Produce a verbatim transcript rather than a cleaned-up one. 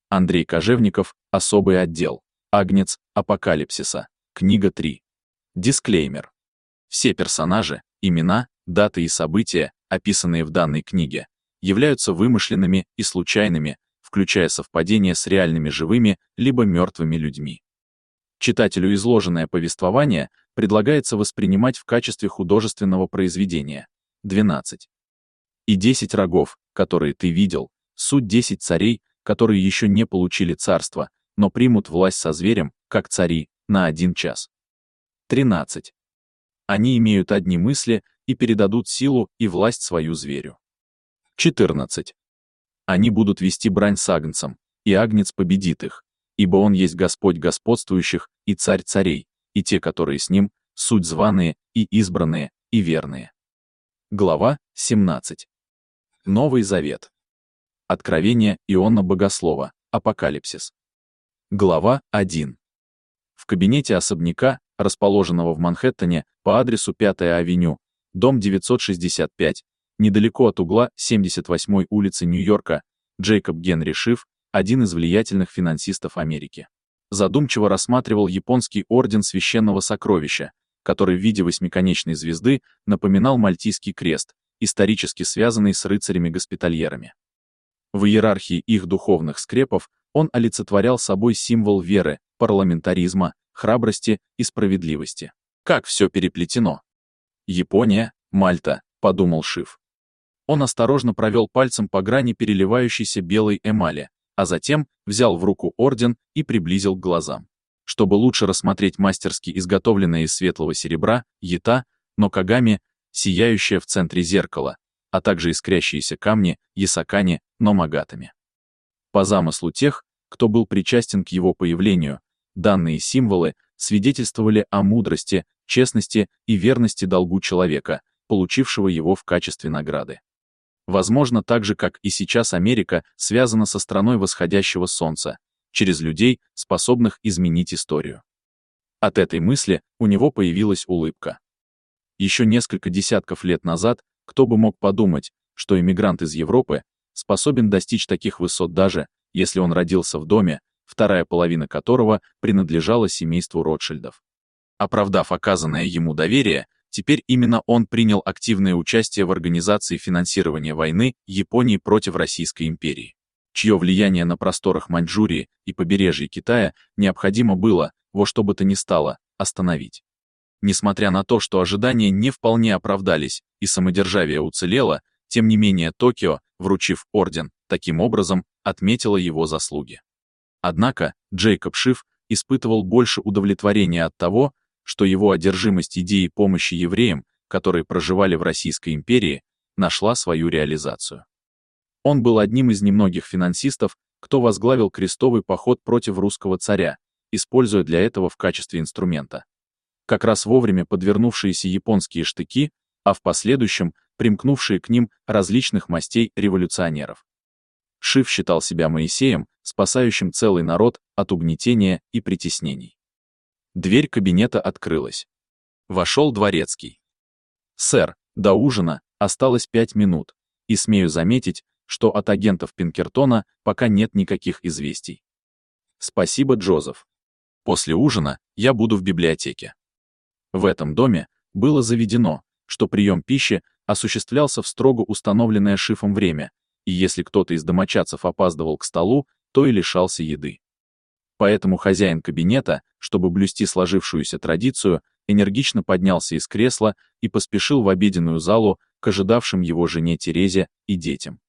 Андрей Кожевников, особый отдел. Агнец апокалипсиса. Книга три. Дисклеймер. Все персонажи, имена, даты и события, описанные в данной книге, являются вымышленными и случайными, включая совпадения с реальными живыми либо мертвыми людьми. Читателю изложенное повествование предлагается воспринимать в качестве художественного произведения. двенадцать. И десять рогов, которые ты видел, суть десять царей, которые еще не получили царство, но примут власть со зверем, как цари, на один час. тринадцать. Они имеют одни мысли и передадут силу и власть свою зверю. четырнадцать. Они будут вести брань с агнцем, и агнец победит их, ибо он есть Господь господствующих и царь царей, и те, которые с ним, суть званые и избранные и верные. Глава семнадцать. Новый Завет. Откровение Иоанна Богослова, Апокалипсис. Глава один. В кабинете особняка, расположенного в Манхэттене по адресу пятая авеню, дом девятьсот шестьдесят пять, недалеко от угла семьдесят восьмой улицы Нью-Йорка, Джейкоб Генри Шиф, один из влиятельных финансистов Америки, задумчиво рассматривал японский орден священного сокровища, который в виде восьмиконечной звезды напоминал Мальтийский крест, исторически связанный с рыцарями-госпитальерами. В иерархии их духовных скрепов он олицетворял собой символ веры, парламентаризма, храбрости и справедливости. Как все переплетено. Япония, Мальта, подумал Шиф. Он осторожно провел пальцем по грани переливающейся белой эмали, а затем взял в руку орден и приблизил к глазам. Чтобы лучше рассмотреть мастерски изготовленное из светлого серебра, ята, но кагами, сияющее в центре зеркала, а также искрящиеся камни, ясакани, но магатами. По замыслу тех, кто был причастен к его появлению, данные символы свидетельствовали о мудрости, честности и верности долгу человека, получившего его в качестве награды. Возможно, так же, как и сейчас Америка связана со страной восходящего солнца, через людей, способных изменить историю. От этой мысли у него появилась улыбка. Еще несколько десятков лет назад кто бы мог подумать, что иммигрант из Европы способен достичь таких высот даже, если он родился в доме, вторая половина которого принадлежала семейству Ротшильдов. Оправдав оказанное ему доверие, теперь именно он принял активное участие в организации финансирования войны Японии против Российской империи, чье влияние на просторах Маньчжурии и побережье Китая необходимо было, во что бы то ни стало, остановить. Несмотря на то, что ожидания не вполне оправдались и самодержавие уцелело, тем не менее Токио, вручив орден, таким образом отметила его заслуги. Однако Джейкоб Шиф испытывал больше удовлетворения от того, что его одержимость идеей помощи евреям, которые проживали в Российской империи, нашла свою реализацию. Он был одним из немногих финансистов, кто возглавил крестовый поход против русского царя, используя для этого в качестве инструмента как раз вовремя подвернувшиеся японские штыки, а в последующем примкнувшие к ним различных мастей революционеров. Шиф считал себя Моисеем, спасающим целый народ от угнетения и притеснений. Дверь кабинета открылась. Вошел дворецкий. «Сэр, до ужина осталось пять минут, и смею заметить, что от агентов Пинкертона пока нет никаких известий». «Спасибо, Джозеф. После ужина я буду в библиотеке». В этом доме было заведено, что прием пищи осуществлялся в строго установленное Шифом время, и если кто-то из домочадцев опаздывал к столу, то и лишался еды. Поэтому хозяин кабинета, чтобы блюсти сложившуюся традицию, энергично поднялся из кресла и поспешил в обеденную залу к ожидавшим его жене Терезе и детям.